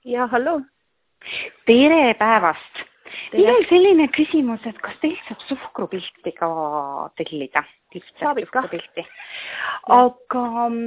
Ja, hallo. Tere päevast! Minul selline küsimus, et kas teil saab suhkrupilti ka tellida? Saab ikka. Aga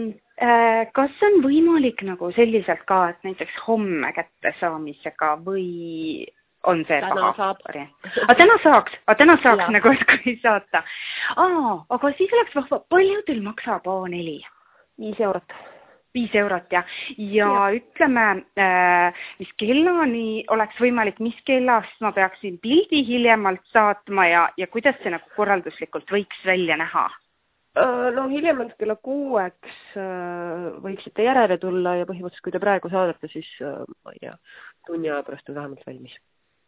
kas on võimalik nagu selliselt ka, et näiteks homme kättesaamisega või on see Täna saab. Täna saaks Ja. nagu, et kui saata. Aga siis oleks vahva, palju teil maksab A4? 5 eurot. 5 eurot ja ütleme, mis kellani oleks võimalik, mis kellast ma peaksin pildi hiljemalt saatma ja kuidas see nagu korralduslikult võiks välja näha? No hiljemalt kella 6 võiksite järele tulla ja põhimõtteliselt, kui te praegu saadate, siis ma ei tea, tunni aja pärast on vähemalt valmis.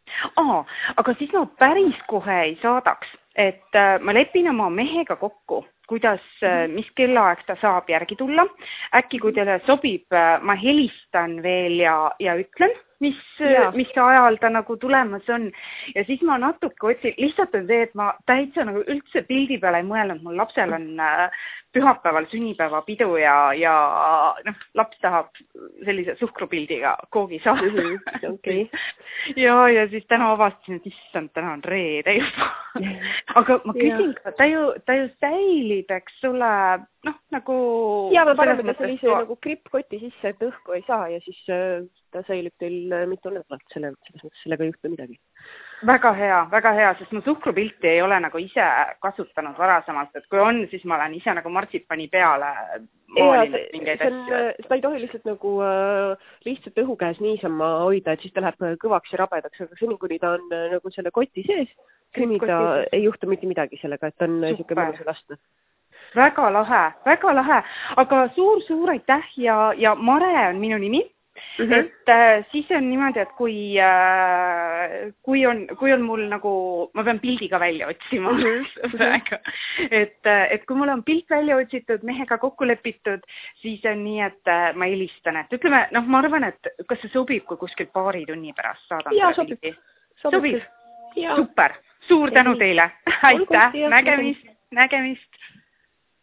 Aga siis ma päris kohe ei saadaks, et ma lepin oma mehega kokku, kuidas, mis kellaaeg ta saab järgi tulla. Äkki kui teile sobib, ma helistan veel ja ütlen, mis ajal ta nagu tulemas on. Ja siis ma natuke otsin, lihtsalt on see, et ma täitsa nagu üldse pildi peale ei mõelnud. Mul lapsel on pühapäeval sünnipäevapidu ja laps tahab sellise suhkrupildiga koogi saada. Okay. Ja siis täna avastasin, et issand, täna on reede juba. Aga ma küsin, ta ju säilib, eks sulle, nagu... Ja, me paneme ta sellise nagu krippkoti sisse, et õhku ei saa ja siis ta säilib teil mitu nädalat, selles mõttes sellega ei juhtu midagi. Väga hea, sest ma suhkrupilti ei ole nagu ise kasutanud varasemalt, et kui on, siis ma olen ise nagu martsipani peale maalinud mingeid asju. Seda ei tohi lihtsalt nagu lihtsalt õhu käes niisama hoida, et siis ta läheb kõvaks ja rabedaks, aga seni, kuni ta on nagu selle koti sees, seni ta ei juhtu mitte midagi sellega, et on niisugune mõnus lasta. Väga lahe, aga suur aitäh ja Mare on minu nimi. Et siis on niimoodi, et kui on mul nagu, ma pean pildi ka välja otsima praegu, et kui mul on pilt välja otsitud, mehega kokku lepitud, siis on nii, et ma helistan, et ütleme, ma arvan, et kas see sobib, kui kuskil paari tunni pärast saadan? Ja, sobib. Super, suur tänu teile, aitäh, nägemist.